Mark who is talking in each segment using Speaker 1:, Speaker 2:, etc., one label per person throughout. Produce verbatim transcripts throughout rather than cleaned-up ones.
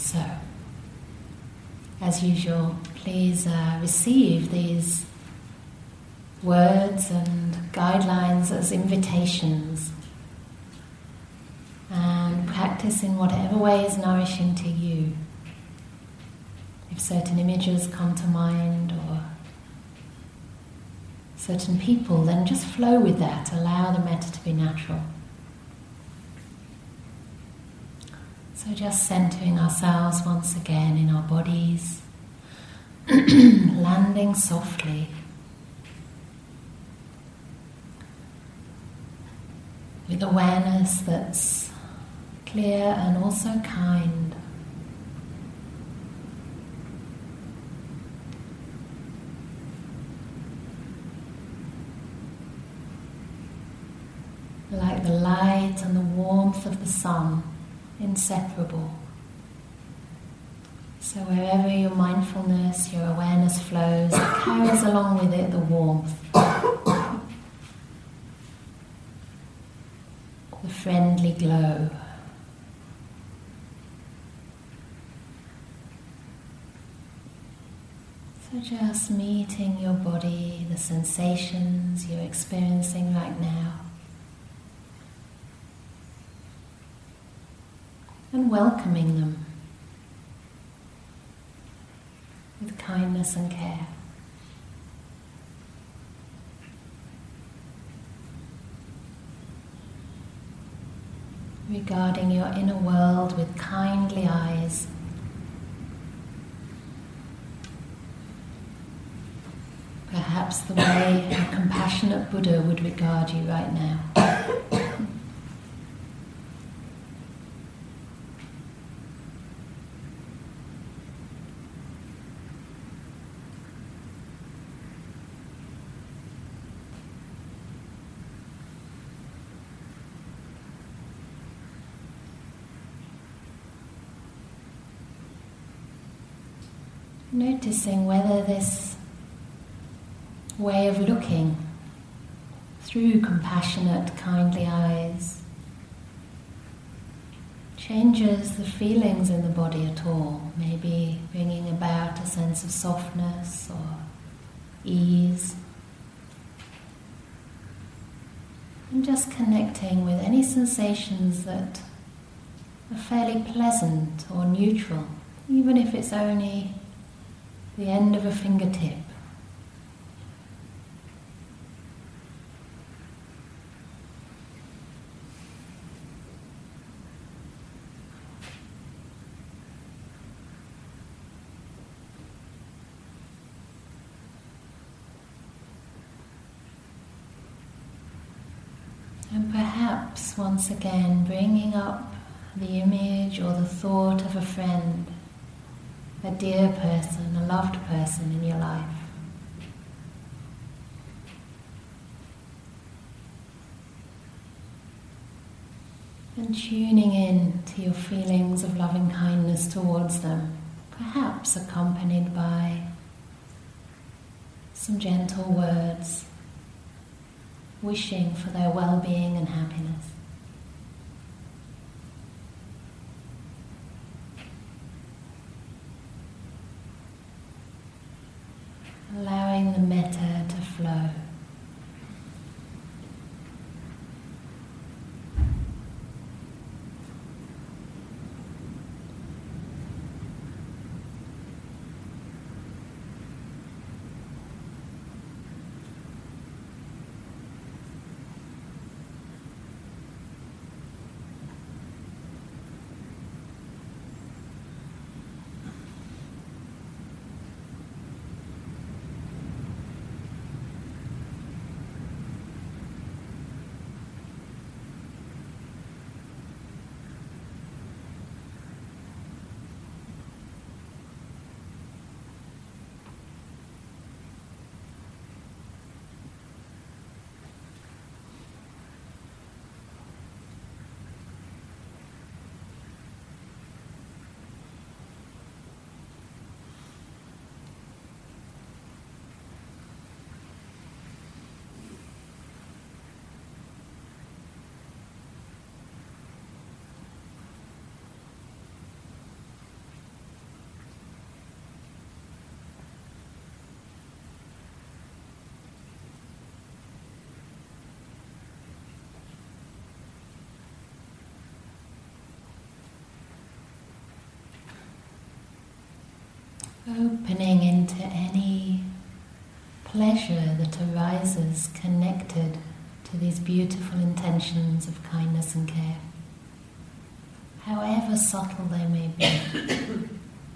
Speaker 1: So, as usual, please uh, receive these words and guidelines as invitations and practice in whatever way is nourishing to you. If certain images come to mind or certain people, then just flow with that. Allow the metta to be natural. So just centering ourselves once again in our bodies, landing softly, with awareness that's clear and also kind. Like the light and the warmth of the sun, inseparable. So wherever your mindfulness, your awareness flows, it carries along with it the warmth, the friendly glow. So just meeting your body, the sensations you're experiencing right now, and welcoming them with kindness and care. Regarding your inner world with kindly eyes, perhaps the way a compassionate Buddha would regard you right now. Noticing whether this way of looking through compassionate, kindly eyes changes the feelings in the body at all, maybe bringing about a sense of softness or ease, and just connecting with any sensations that are fairly pleasant or neutral, even if it's only the end of a fingertip. And perhaps once again bringing up the image or the thought of a friend, a dear person, a loved person in your life. And tuning in to your feelings of loving kindness towards them, perhaps accompanied by some gentle words, wishing for their well-being and happiness. Allowing the metta to flow. opening into any pleasure that arises connected to these beautiful intentions of kindness and care, however subtle they may be.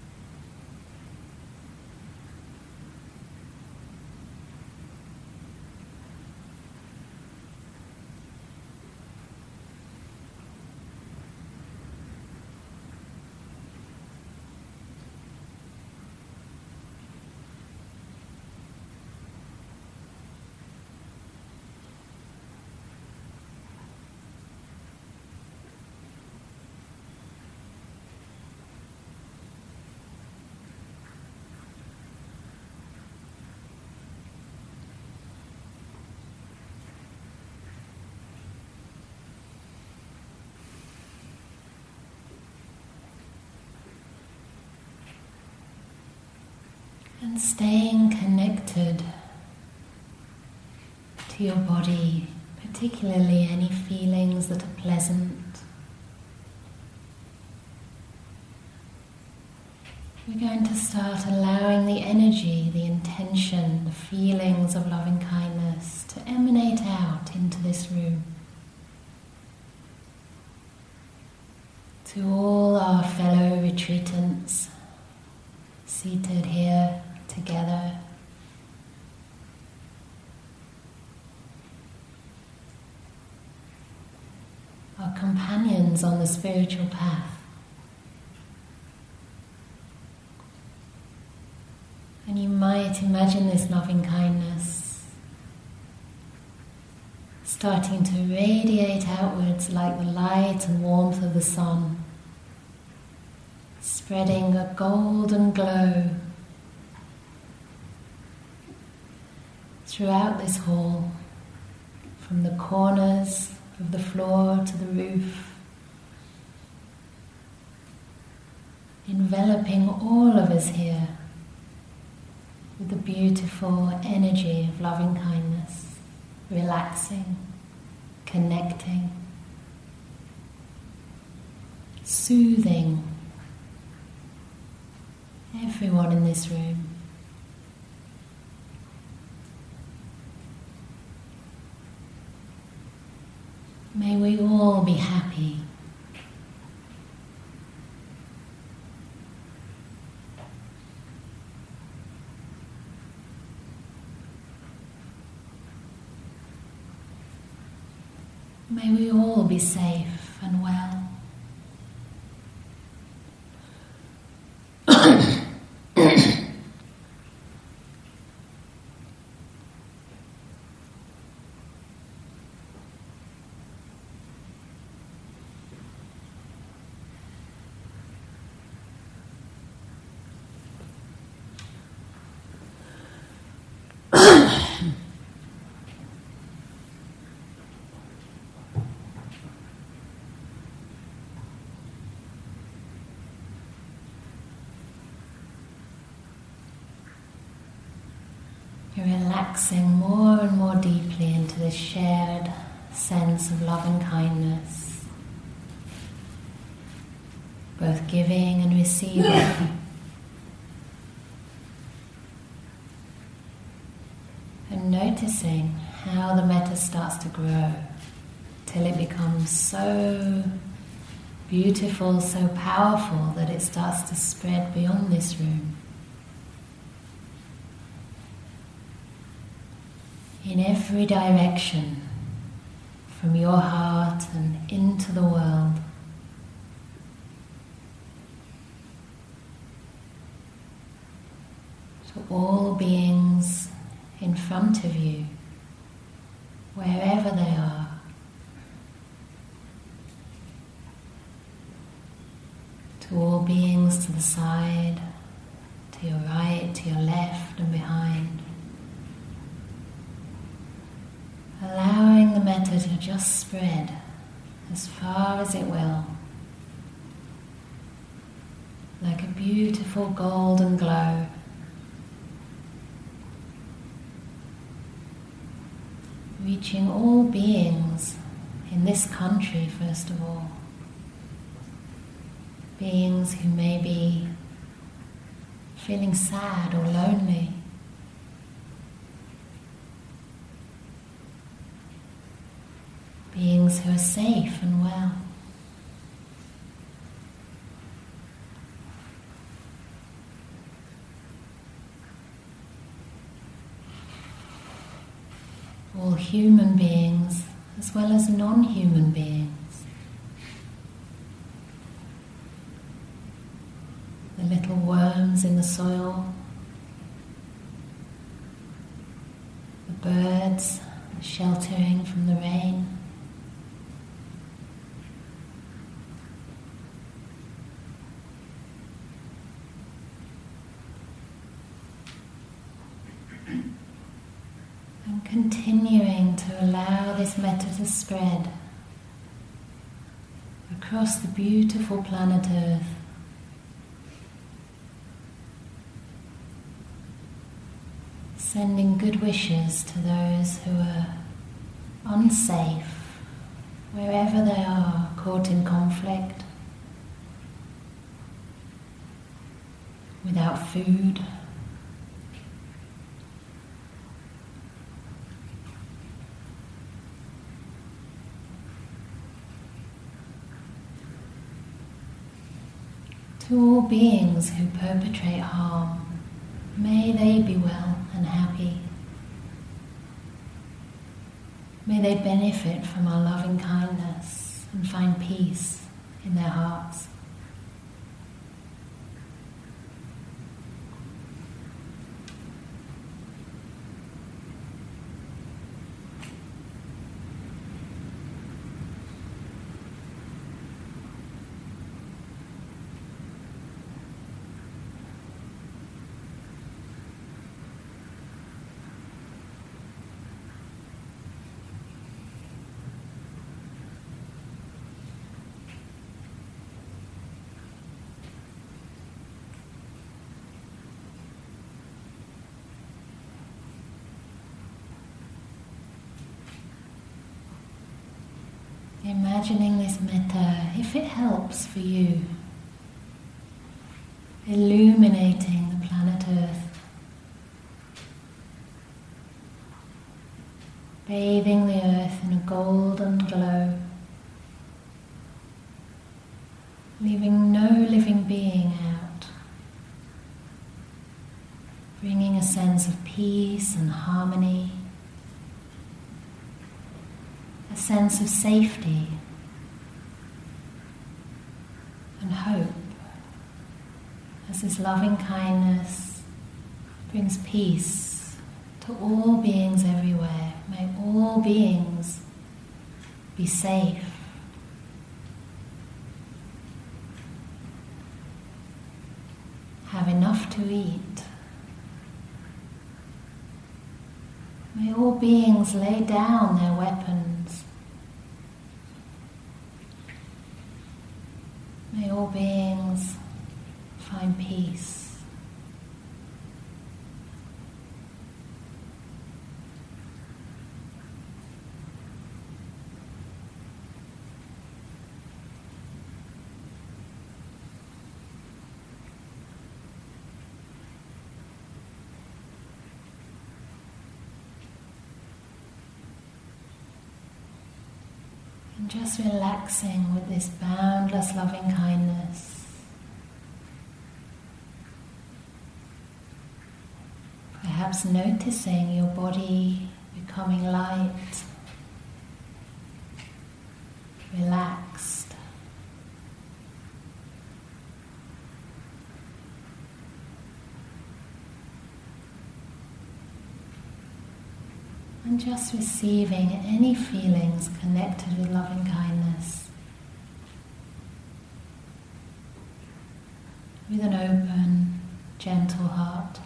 Speaker 1: And staying connected to your body, particularly any feelings that are pleasant. We're going to start allowing the energy, the intention, the feelings of loving kindness to emanate out into this room. To all our fellow retreatants seated here together, our companions on the spiritual path, and you might imagine this loving kindness starting to radiate outwards like the light and warmth of the sun, spreading a golden glow throughout this hall, from the corners of the floor to the roof, enveloping all of us here with the beautiful energy of loving kindness, relaxing, connecting, soothing everyone in this room. May we all be happy. May we all be safe and well. You're relaxing more and more deeply into this shared sense of love and kindness, both giving and receiving. And noticing how the metta starts to grow till it becomes so beautiful, so powerful that it starts to spread beyond this room. In every direction, from your heart and into the world. To all beings in front of you, wherever they are. To all beings to the side, to your right, to your left and behind. Allowing the metta to just spread as far as it will, like a beautiful golden glow. Reaching all beings in this country, first of all. Beings who may be feeling sad or lonely. Beings who are safe and well. All human beings as well as non-human beings. The little worms in the soil, the birds sheltering from the rain, and continuing to allow this metta to spread across the beautiful planet Earth. Sending good wishes to those who are unsafe, wherever they are, caught in conflict, without food, to all beings who perpetrate harm. May they be well and happy. May they benefit from our loving kindness and find peace in their hearts. Imagining this metta, if it helps for you, illuminating the planet Earth, bathing the earth in a golden glow, leaving no living being out, bringing a sense of peace and harmony, a sense of safety and hope, as this loving kindness brings peace to all beings everywhere. May all beings be safe, have enough to eat. May all beings lay down their weapons. May all beings find peace. And just relaxing with this boundless loving kindness. Perhaps noticing your body becoming light, relaxed. And just receiving any feelings connected with loving kindness with an open, gentle heart.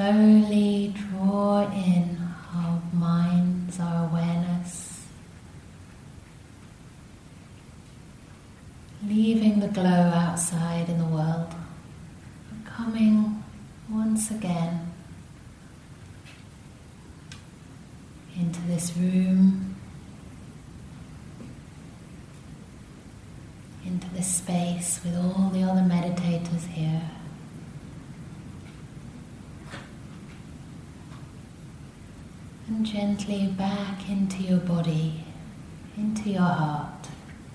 Speaker 1: slowly draw in our minds, our awareness, leaving the glow outside in the world, but coming once again into this room, into this space with all the other meditators here. And gently back into your body, into your heart.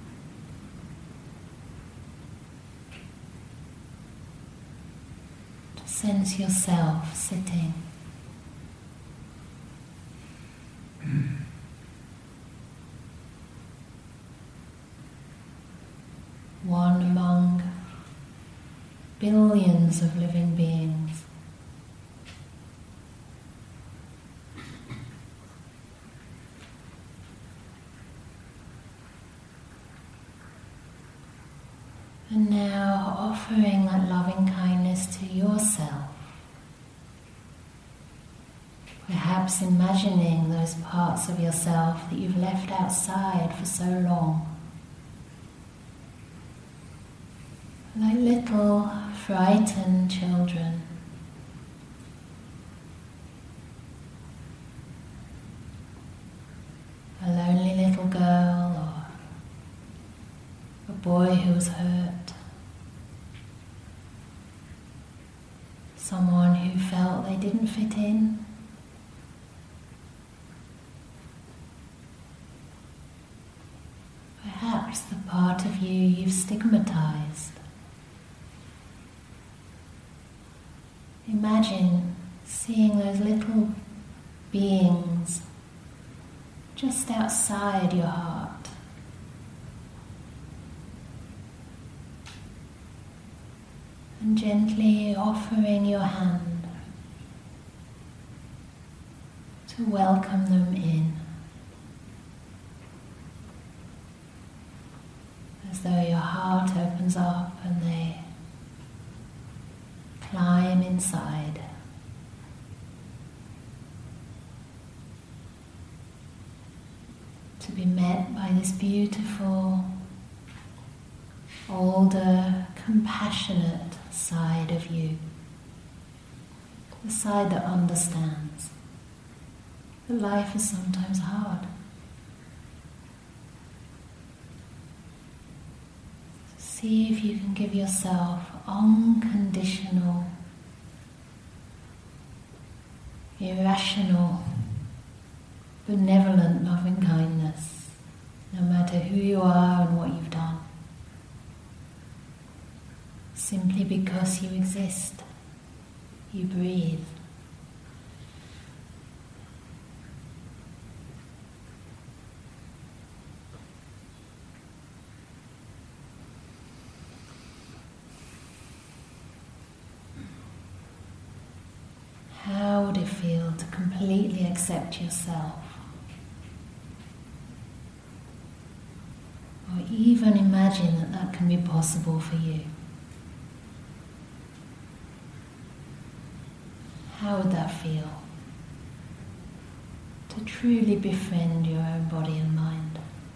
Speaker 1: To sense yourself sitting. One among billions of living beings. And now offering that loving kindness to yourself. Perhaps imagining those parts of yourself that you've left outside for so long. Like little frightened children. A lonely little girl or a boy who was hurt. Someone who felt they didn't fit in. Perhaps the part of you you've stigmatized. Imagine seeing those little beings just outside your heart. And gently offering your hand to welcome them in. As though your heart opens up and they climb inside. To be met by this beautiful, older, compassionate side of you. The side that understands that life is sometimes hard. See if you can give yourself unconditional, irrational, benevolent loving kindness, no matter who you are and what you've done. Simply because you exist, you breathe. How would it feel to completely accept yourself? Or even imagine that that can be possible for you. How would that feel? To truly befriend your own body and mind.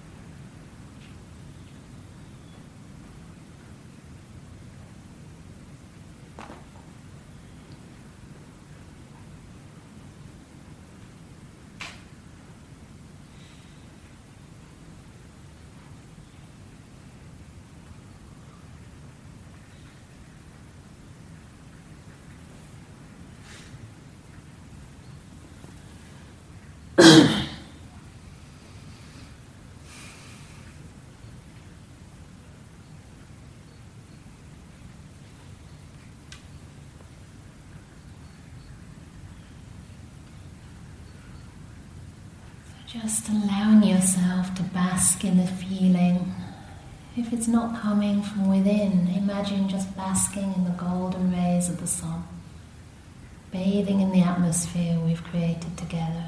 Speaker 1: Just allowing yourself to bask in the feeling. If it's not coming from within, imagine just basking in the golden rays of the sun, bathing in the atmosphere we've created together.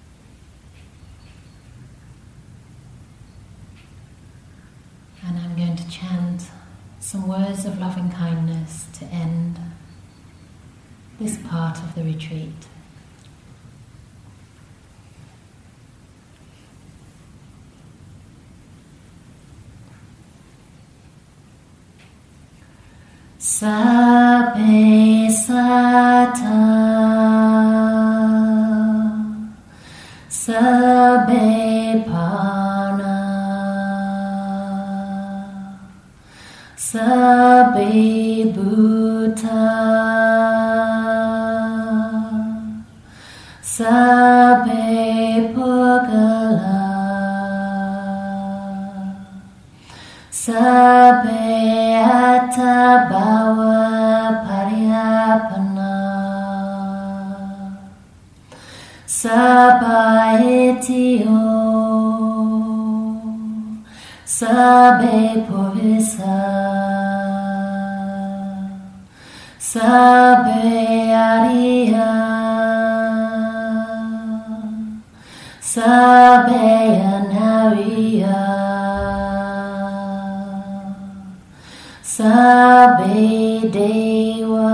Speaker 1: And I'm going to chant some words of loving kindness to end this part of the retreat. Sabbe sata, sabbe pana, sabbe bhuta, sabbe pugala, sabbe atabhava pariyapana, sabba etio, sabbe purisa, sabbe ariya, sabbe anariya, sabbe deva,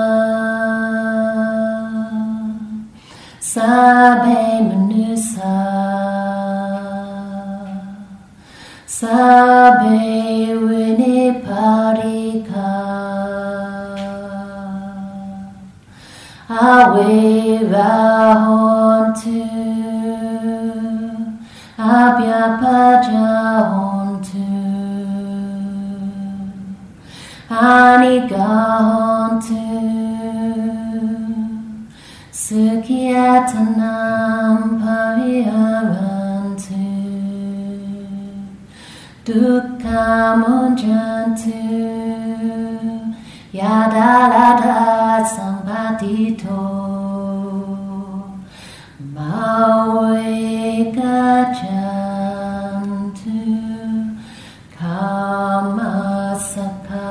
Speaker 1: sabbe manusa, sabbe viniparika, avivahontu, abhyapajahontu, anigahantu, sukhiyatanam pariharantu, dukkhamunjantu, yadalada sampatito, mawe gajantu, kamasaka.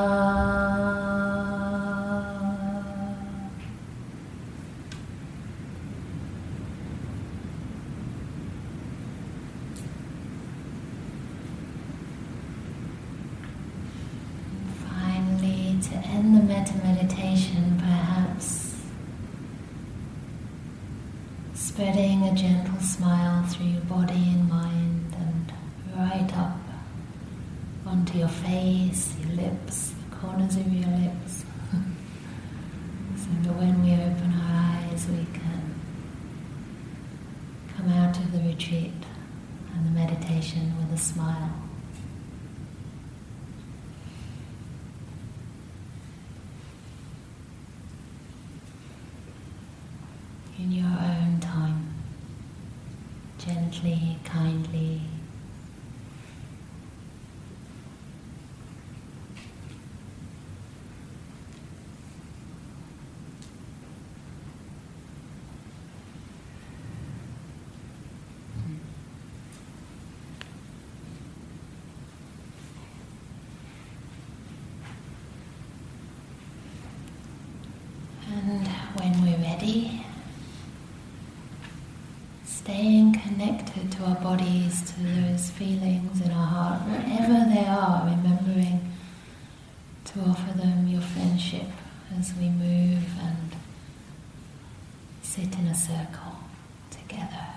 Speaker 1: To end the metta meditation, perhaps spreading a gentle smile through your body and mind and right up onto your face, your lips, the corners of your lips. So that when we open our eyes, we can come out of the retreat and the meditation with a smile. In your own time, gently, kindly. And when we're ready, staying connected to our bodies, to those feelings in our heart, wherever they are, remembering to offer them your friendship as we move and sit in a circle together.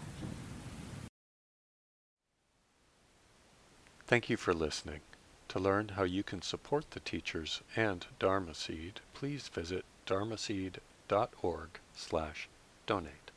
Speaker 2: Thank you for listening. To learn how you can support the teachers and Dharma Seed, please visit dharmaseed dot org slash donate.